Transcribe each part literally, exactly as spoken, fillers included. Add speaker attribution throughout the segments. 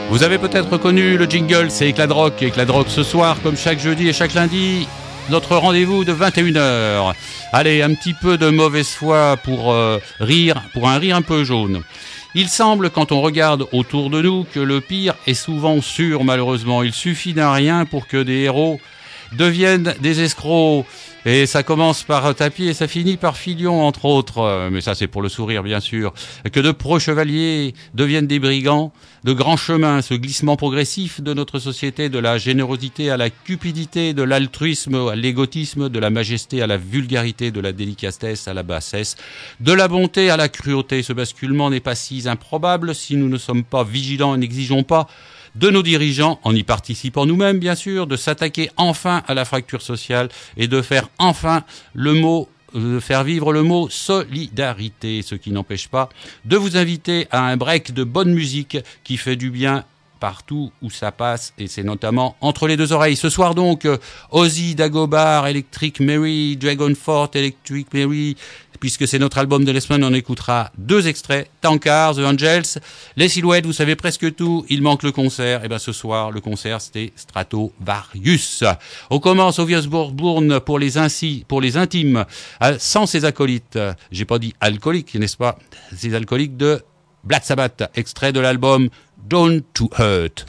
Speaker 1: Vous avez peut-être reconnu le jingle, c'est Éclat de Rock. Éclat de Rock ce soir, comme chaque jeudi et chaque lundi, notre rendez-vous de vingt et une heures. Allez, un petit peu de mauvaise foi pour euh, rire, pour un rire un peu jaune. Il semble, quand on regarde autour de nous, que le pire est souvent sûr, malheureusement. Il suffit d'un rien pour que des héros deviennent des escrocs. Et ça commence par Tapi et ça finit par Filion, entre autres. Mais ça, c'est pour le sourire, bien sûr. Que de pros chevaliers deviennent des brigands. De grands chemins, ce glissement progressif de notre société, de la générosité à la cupidité, de l'altruisme à l'égotisme, de la majesté à la vulgarité, de la délicatesse à la bassesse, de la bonté à la cruauté. Ce basculement n'est pas si improbable si nous ne sommes pas vigilants et n'exigeons pas de nos dirigeants, en y participant nous-mêmes bien sûr, de s'attaquer enfin à la fracture sociale et de faire enfin le mot, de faire vivre le mot solidarité, ce qui n'empêche pas de vous inviter à un break de bonne musique qui fait du bien partout où ça passe, et c'est notamment entre les deux oreilles. Ce soir donc, Ozzy, Dagobah, Electric Mary, Dragonfort, Electric Mary, puisque c'est notre album de la semaine, on écoutera deux extraits, Tankard, The Angels, Les Silhouettes, vous savez presque tout, il manque le concert, et bien ce soir, le concert c'était Stratovarius. On commence au Vieux-Bourne pour les ainsi, pour les intimes, sans ses acolytes, j'ai pas dit alcooliques, n'est-ce pas, ces alcooliques de Black Sabbath, extrait de l'album Down to Earth.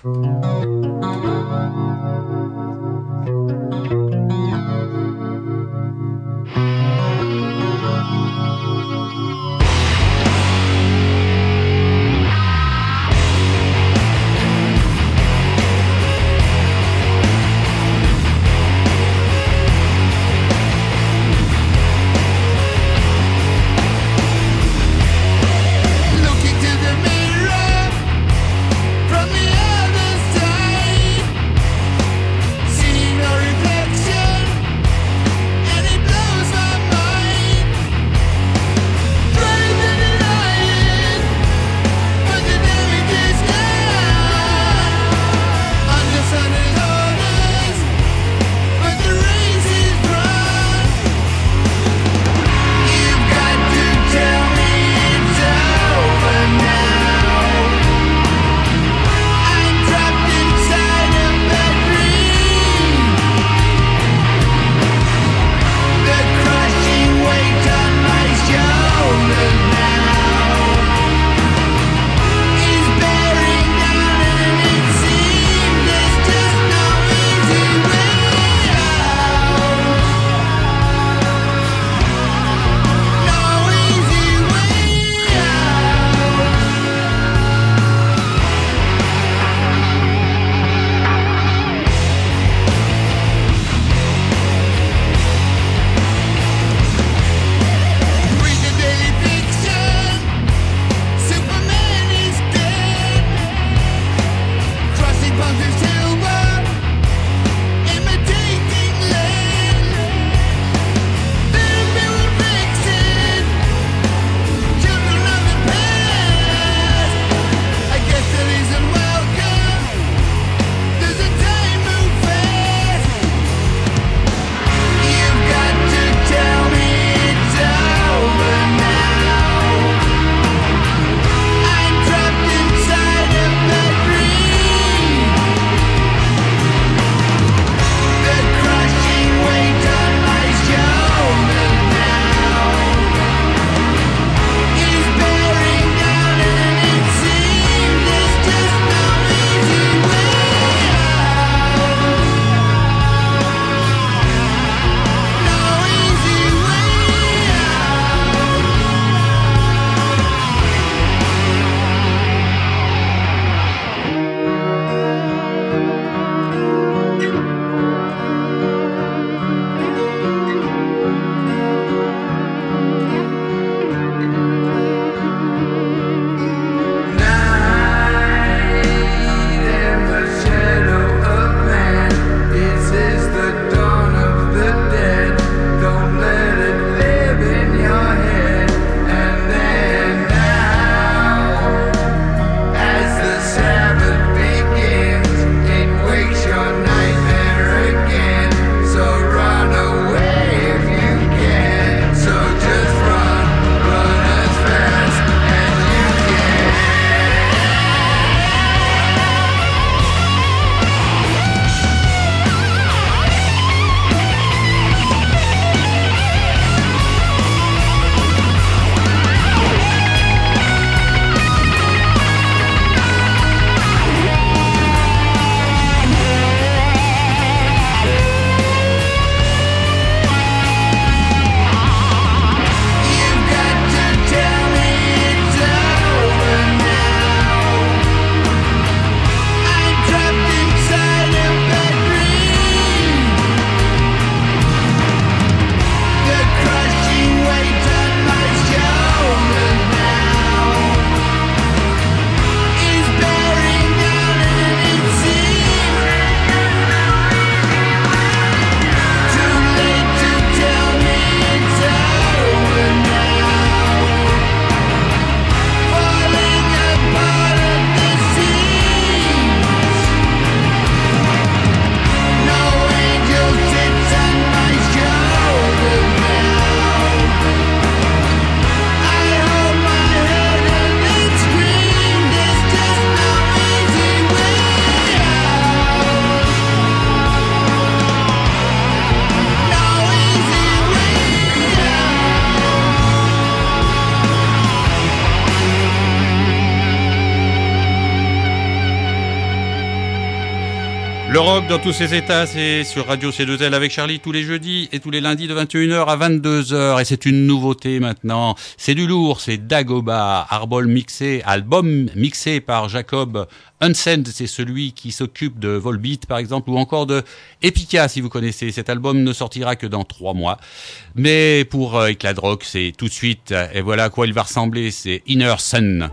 Speaker 1: Le rock dans tous ses états, c'est sur Radio C deux L avec Charlie tous les jeudis et tous les lundis de vingt et une heures à vingt-deux heures. Et c'est une nouveauté maintenant. C'est du lourd, c'est Dagoba, Arbol mixé, album mixé par Jacob Unsend. C'est celui qui s'occupe de Volbeat par exemple, ou encore de Epica si vous connaissez. Cet album ne sortira que dans trois mois. Mais pour euh, Éclat de rock, c'est tout de suite. Et voilà à quoi il va ressembler, c'est Inner Sun.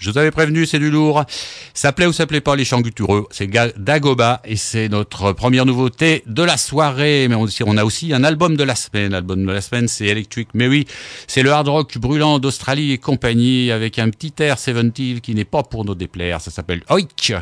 Speaker 1: Je vous avais prévenu, c'est du lourd. Ça plaît ou ça plaît pas, les chants guttureux. C'est Dagoba et c'est notre première nouveauté de la soirée. Mais on, on a aussi un album de la semaine. L'album de la semaine, c'est Electric Mary. C'est le hard rock brûlant d'Australie et compagnie avec un petit air soixante-dix qui n'est pas pour nos déplaire. Ça s'appelle Oik.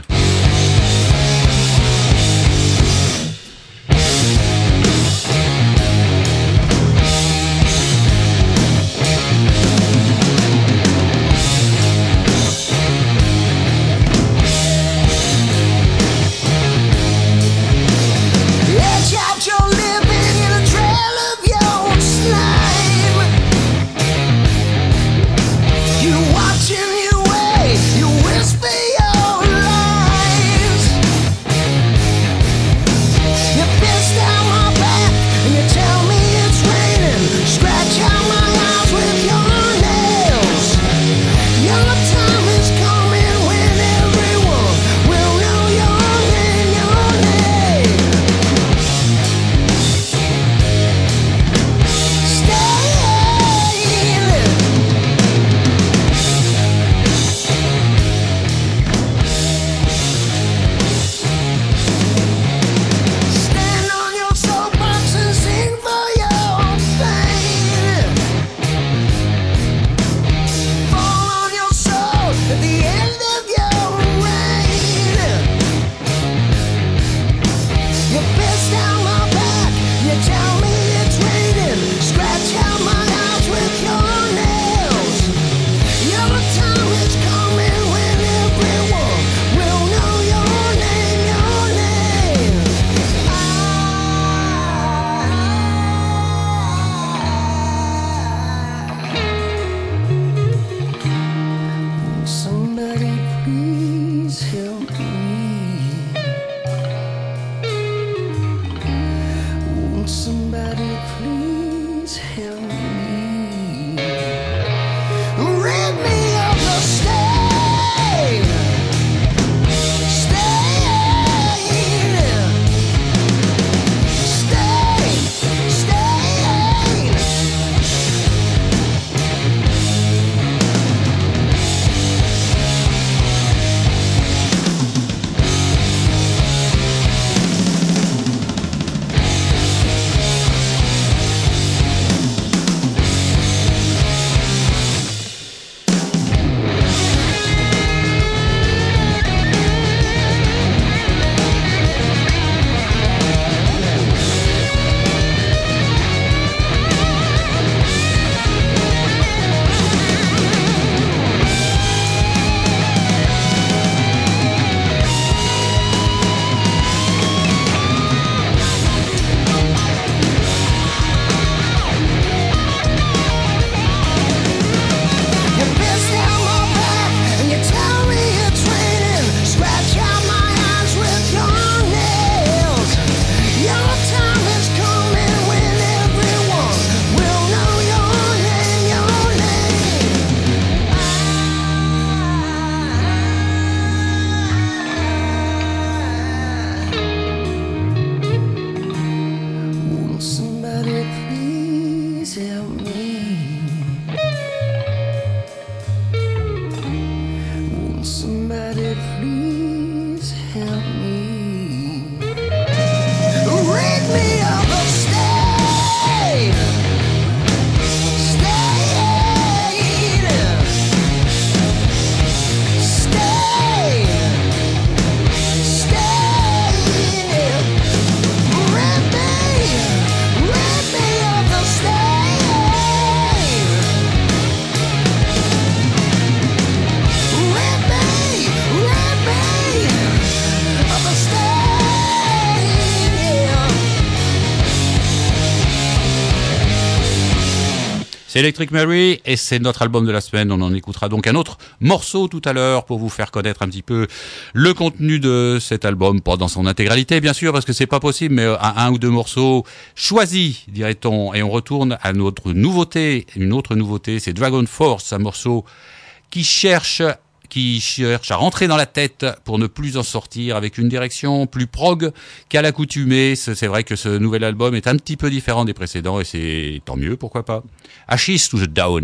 Speaker 1: C'est Electric Mary et c'est notre album de la semaine. On en écoutera donc un autre morceau tout à l'heure pour vous faire connaître un petit peu le contenu de cet album, pas dans son intégralité bien sûr parce que c'est pas possible, mais à un ou deux morceaux choisis, dirait-on. Et on retourne à notre nouveauté, une autre nouveauté, c'est Dragon Force, un morceau qui cherche qui cherche à rentrer dans la tête pour ne plus en sortir, avec une direction plus prog qu'à l'accoutumée. C'est vrai que ce nouvel album est un petit peu différent des précédents et c'est tant mieux, pourquoi pas. Ashes to the Down.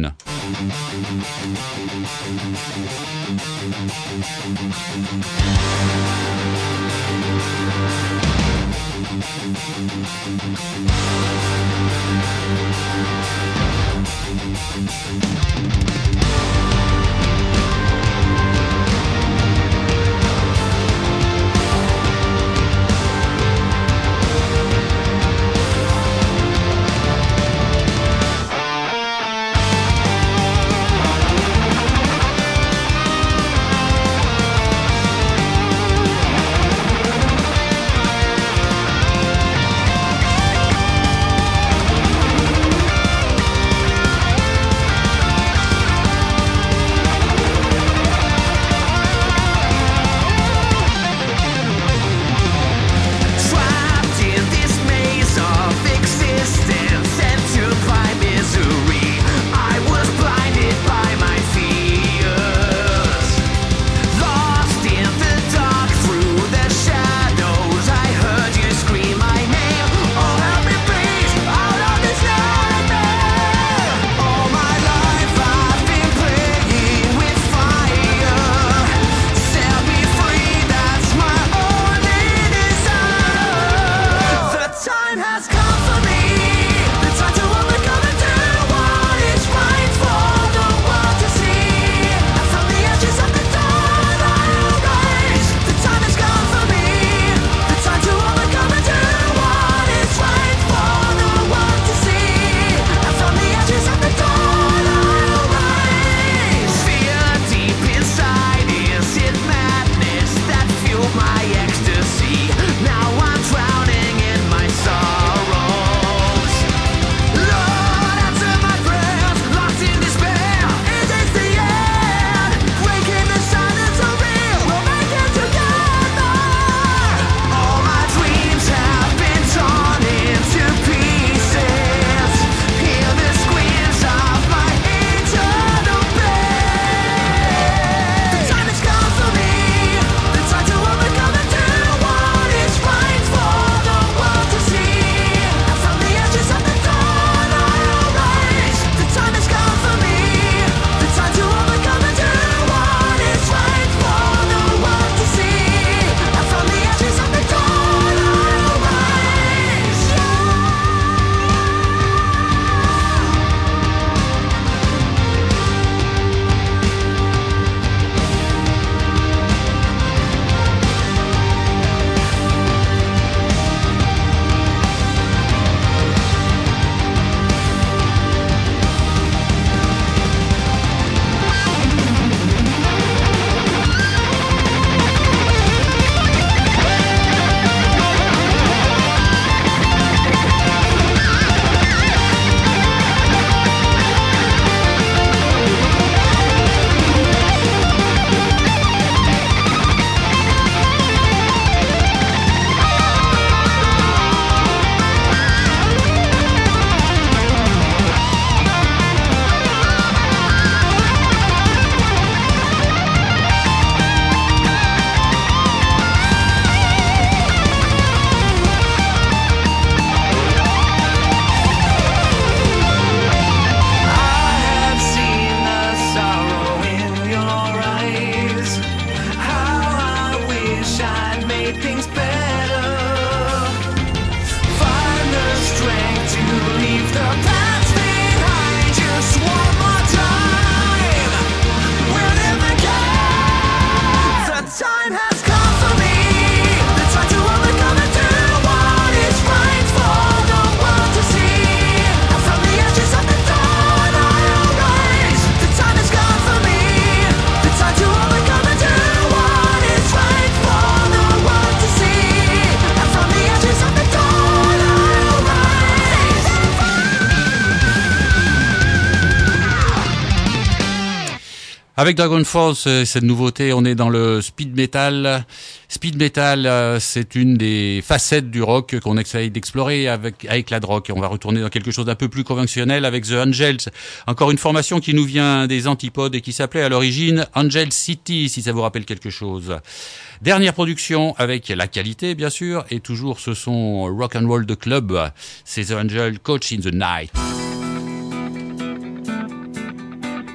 Speaker 1: Avec Dragon Force, cette nouveauté, on est dans le speed metal. Speed metal, c'est une des facettes du rock qu'on essaye d'explorer avec, avec la drogue. On va retourner dans quelque chose d'un peu plus conventionnel avec The Angels. Encore une formation qui nous vient des Antipodes et qui s'appelait à l'origine Angel City, si ça vous rappelle quelque chose. Dernière production avec la qualité, bien sûr, et toujours ce son rock and roll de club. C'est The Angel, Coach in the Night.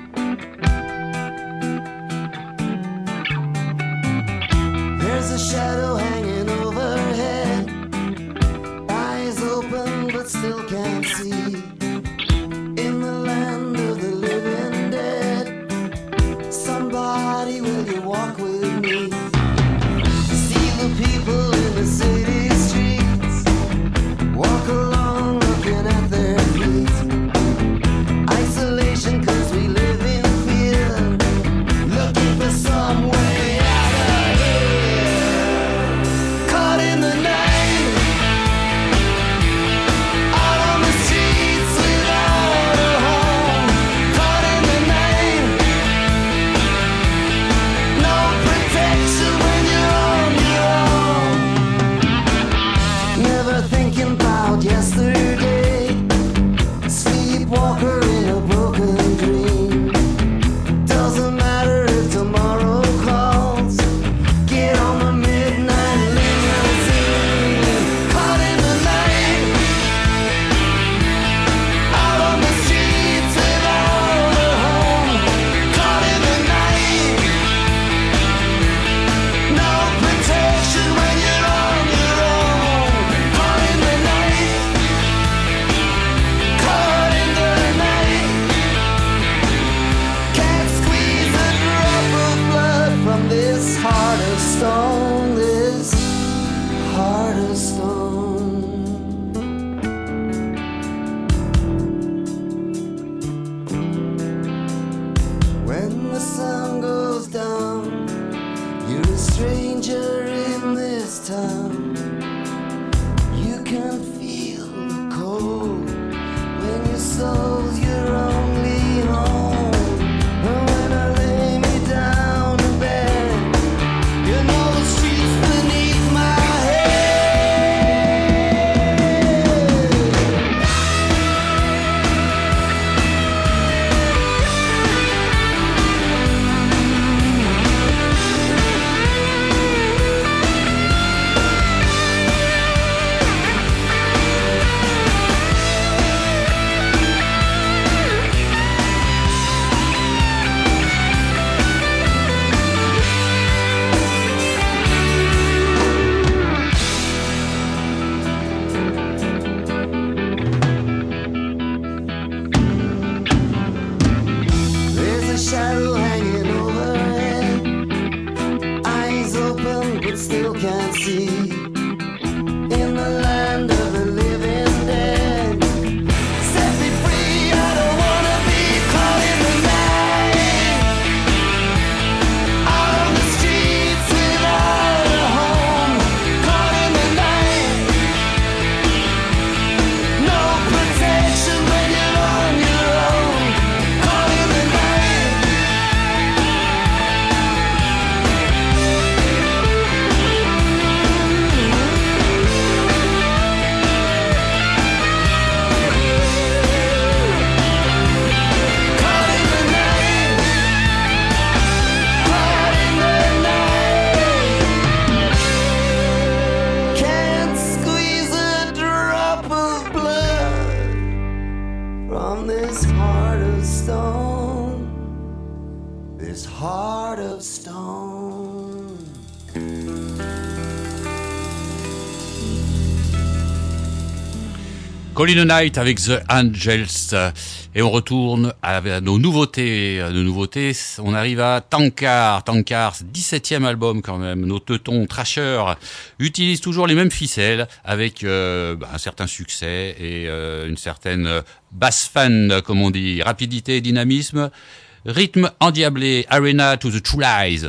Speaker 2: There's a shadow hanging overhead, eyes open but still can't see. In the land of the living dead, somebody, will you walk with me? See the people in the city streets, walk along looking at their feet. Isolation 'cause we live in fear, looking for some way out of here. Caught in the night, out on the streets without a home. Caught in the night, no protection when you're on your own. Never thinking about yesterday, sleepwalker in a broken dream. Doesn't matter if tomorrow calls, get on the midnight limousine. Caught in the night, out on the streets without a home. Caught in the night, no protection when you're on your own. Caught in the night, caught in the night. Can't squeeze a drop of blood from this heart of stone, this heart of stone. When the sun goes down, you're a stranger in this town. You can feel the cold when your soul's your only home. And when I lay me down in bed, you know the streets beneath my There's a shadow hanging overhead, eyes open but still can't see. In the land of the living dead, set me free, I don't wanna be caught in the night. Out on the streets without a home. Caught in the night, no protection when you're on your own. Caught in the night, caught in the night, caught in the night. Can't squeeze a drop of blood from this heart of stone, this heart of stone.
Speaker 1: Colin Knight avec The Angels. Et on retourne à nos nouveautés. Nos nouveautés, on arrive à Tankard. Tankard, dix-septième album quand même. Nos teutons Thrasher utilisent toujours les mêmes ficelles avec euh, un certain succès et euh, une certaine bass fan, comme on dit. Rapidité et dynamisme. Rythme endiablé. Arena to the True Lies.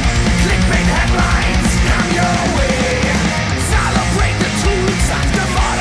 Speaker 3: Headlines come your way. Celebrate the truths of the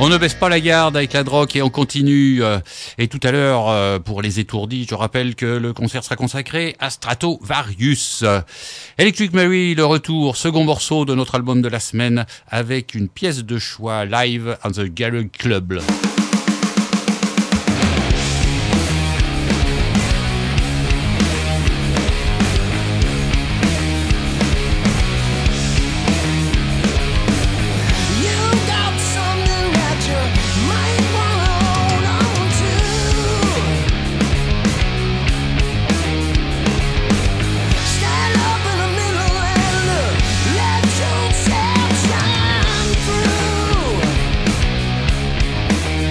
Speaker 1: On ne baisse pas la garde avec la drogue et on continue. Et tout à l'heure, pour les étourdis, je rappelle que le concert sera consacré à Stratovarius. Electric Mary, le retour, second morceau de notre album de la semaine, avec une pièce de choix live on the Garage Club.
Speaker 2: Let yourself shine through.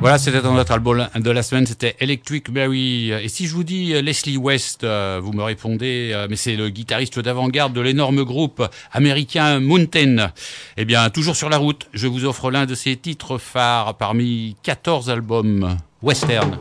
Speaker 1: Voilà, c'était dans notre album de la semaine, c'était Electric Berry. Et si je vous dis Leslie West, vous me répondez, mais c'est le guitariste d'avant-garde de l'énorme groupe américain Mountain. Eh bien, toujours sur la route, je vous offre l'un de ses titres phares parmi quatorze albums western.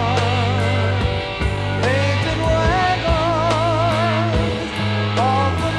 Speaker 3: Of the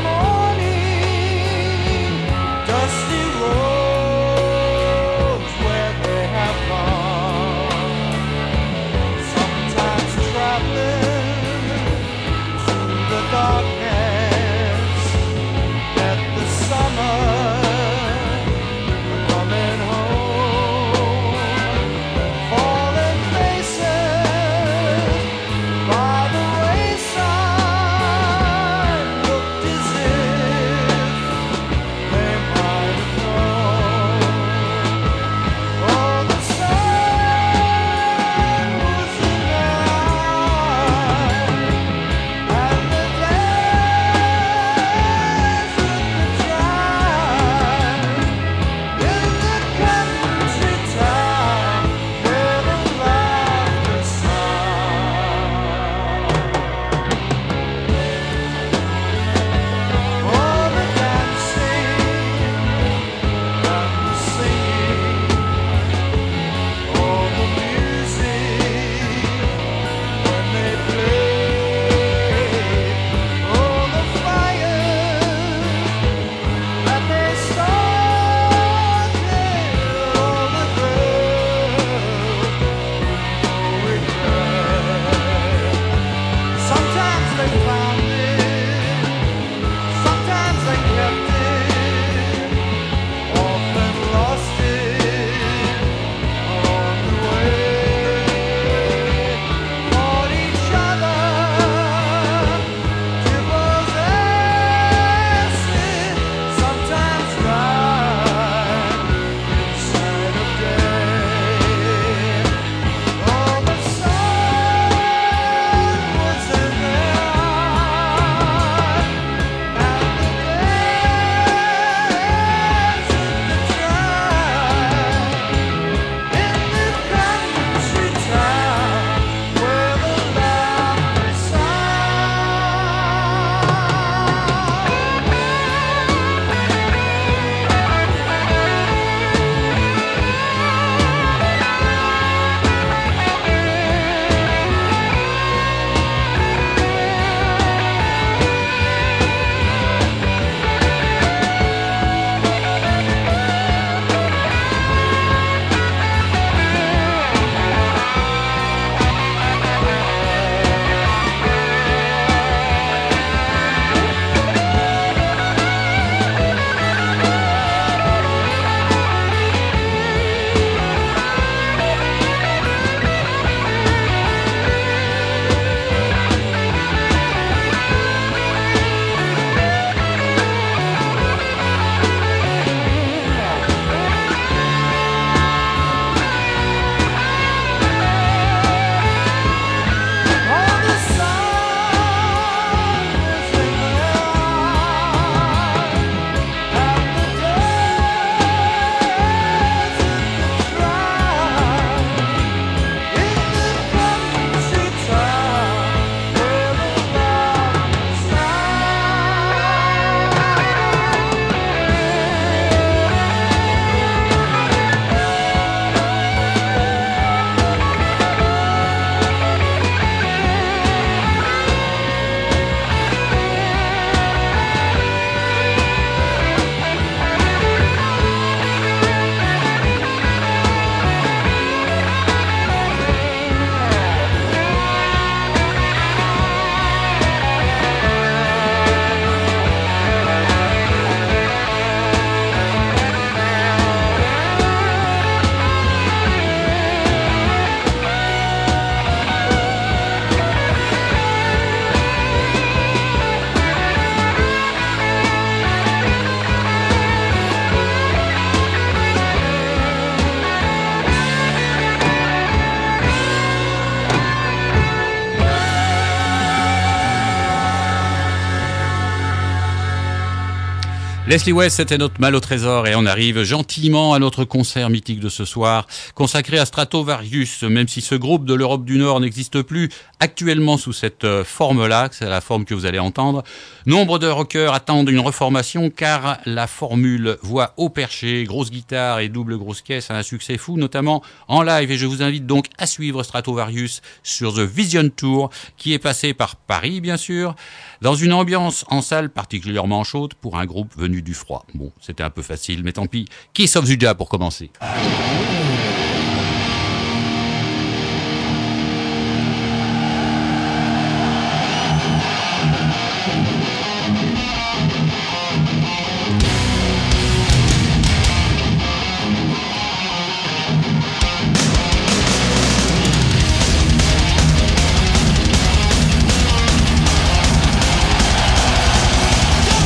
Speaker 1: Leslie West, c'était notre mal au trésor et on arrive gentiment à notre concert mythique de ce soir, consacré à Stratovarius, même si ce groupe de l'Europe du Nord n'existe plus actuellement sous cette forme-là, c'est la forme que vous allez entendre. Nombre de rockers attendent une reformation car la formule voix haut perché, grosse guitare et double grosse caisse a un succès fou, notamment en live, et je vous invite donc à suivre Stratovarius sur The Vision Tour, qui est passé par Paris bien sûr, dans une ambiance en salle particulièrement chaude pour un groupe venu du froid. Bon, c'était un peu facile, mais tant pis. Kiss of Judah pour commencer.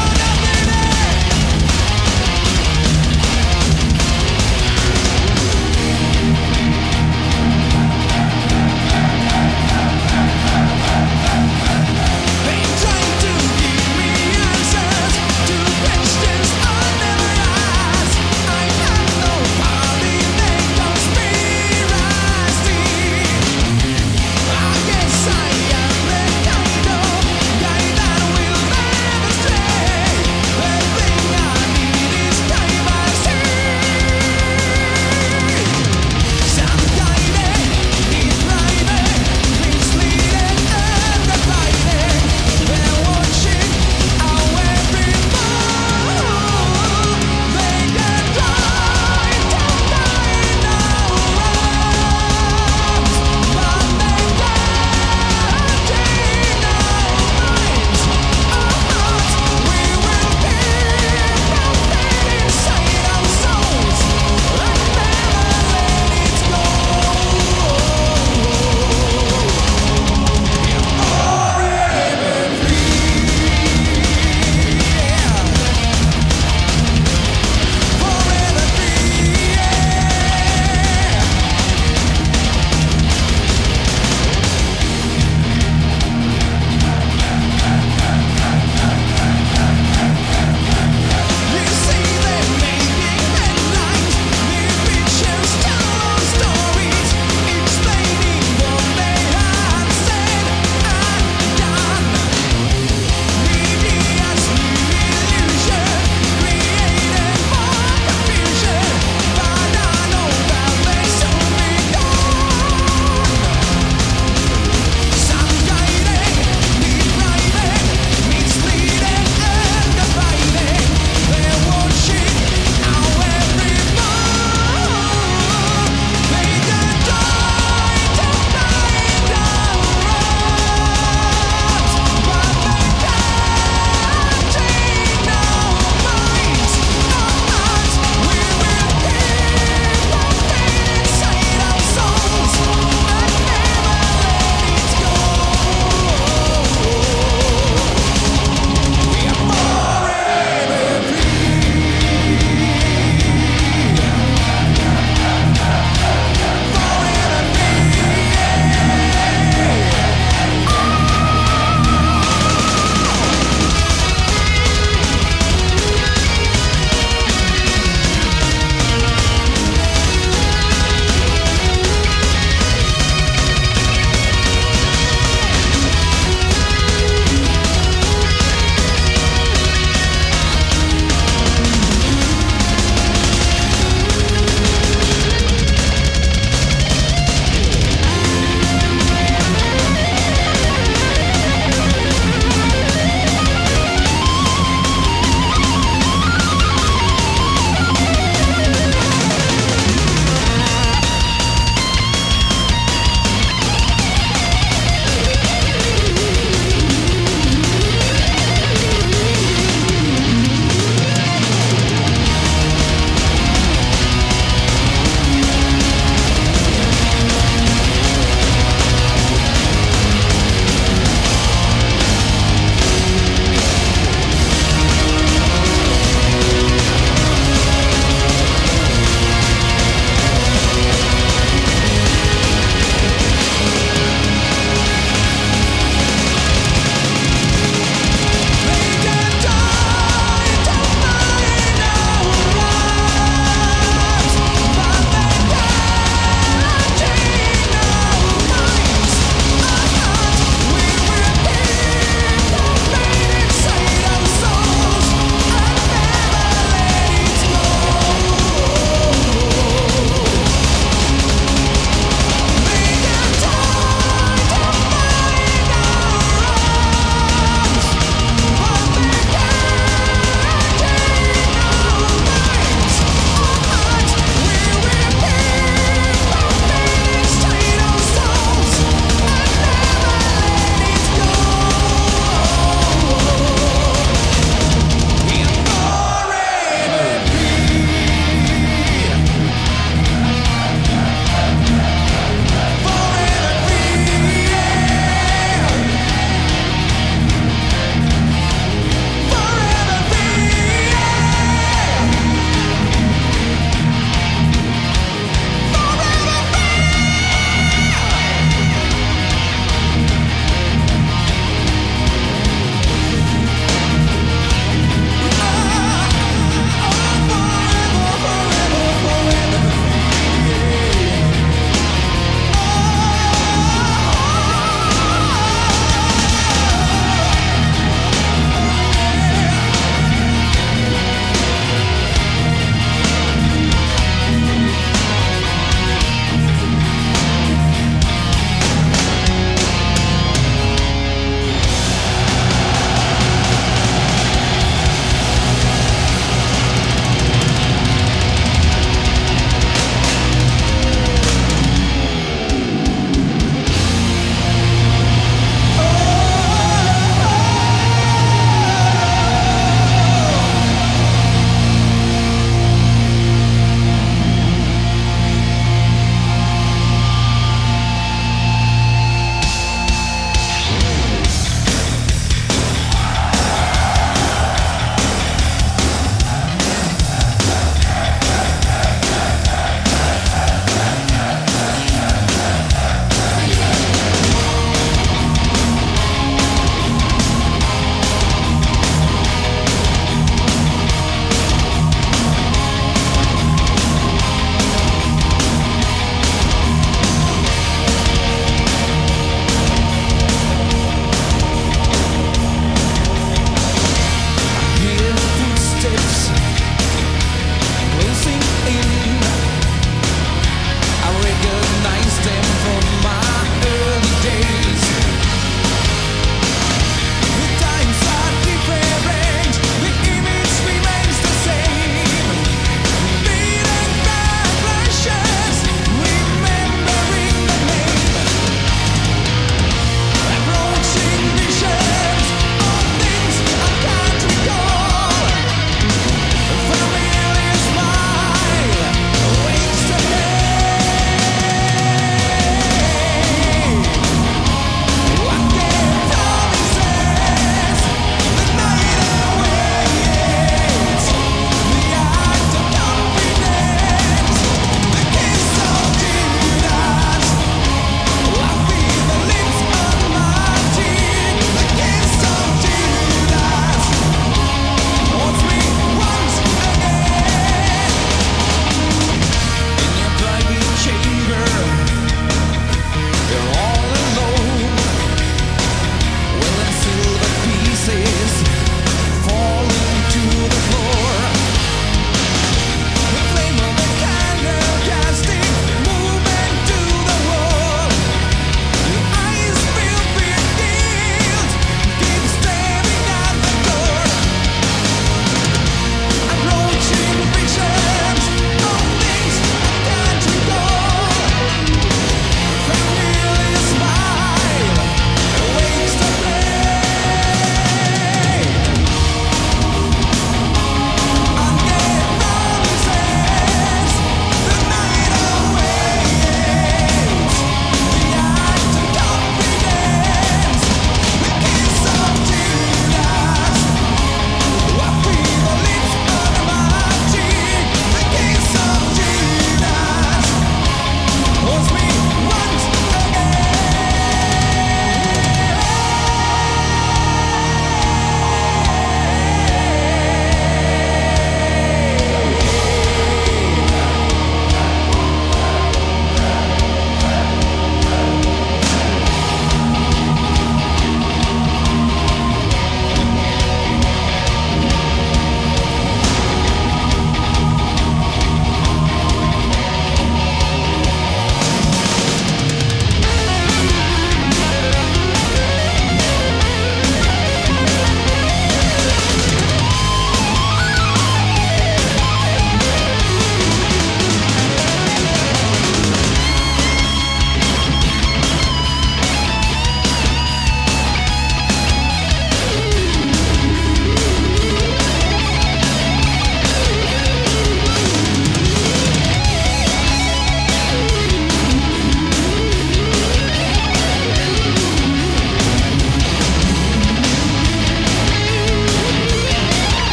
Speaker 2: Come on,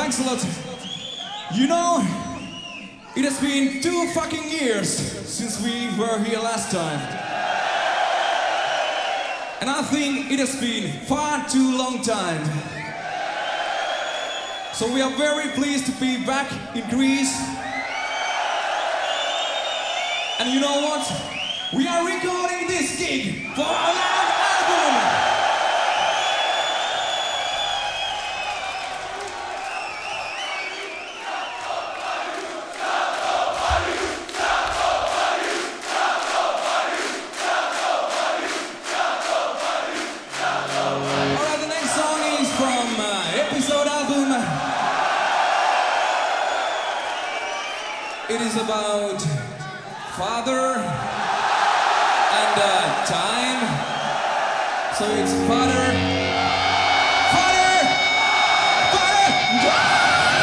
Speaker 3: thanks a lot. You know, it has been two fucking years since we were here last time. And I think it has been far too long time. So we are very pleased to be back in Greece. And you know what? We are recording this gig for our live album! Alright, the next song is from uh, Episode album. It is about father and uh, time. So it's father, father, father, time!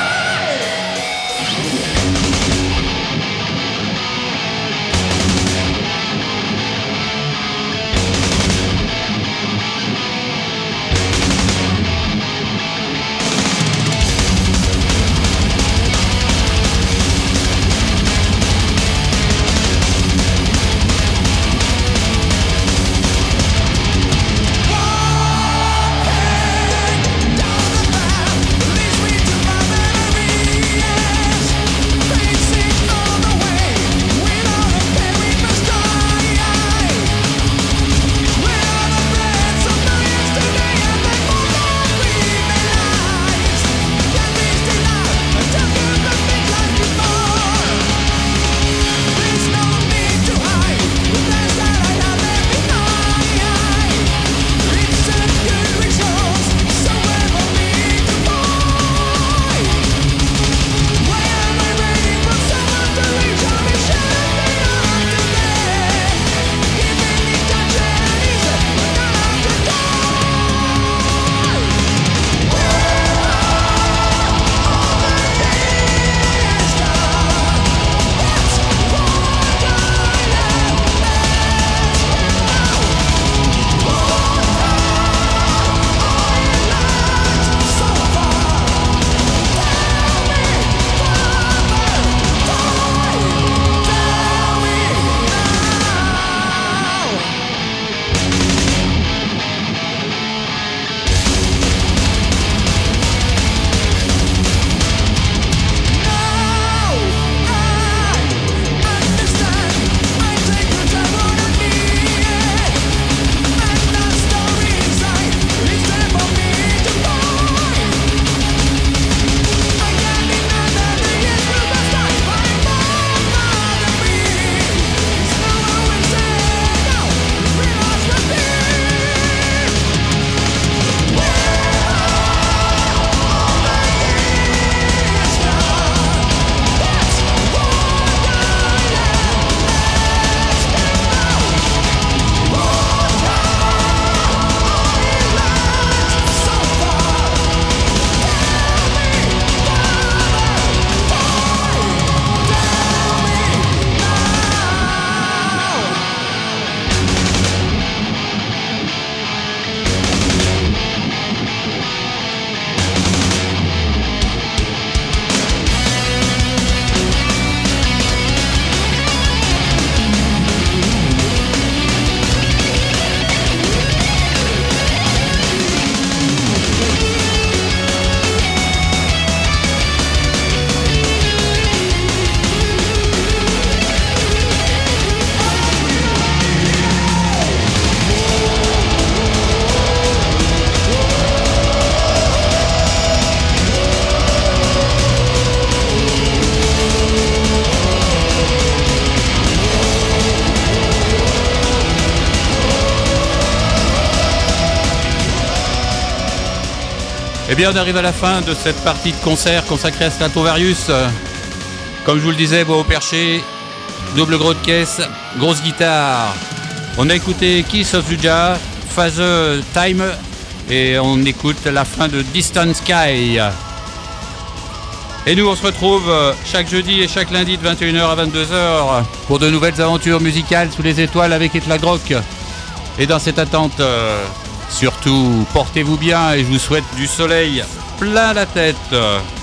Speaker 1: Eh bien, on arrive à la fin de cette partie de concert consacrée à Stratovarius. Comme je vous le disais, bois au perché, double gros de caisse, grosse guitare. On a écouté Kiss of Juja, Phase Time, et on écoute la fin de Distant Sky. Et nous, on se retrouve chaque jeudi et chaque lundi de vingt et une heures à vingt-deux heures pour de nouvelles aventures musicales sous les étoiles avec Éclat de Rock. Et dans cette attente, euh, surtout, portez-vous bien et je vous souhaite du soleil plein la tête.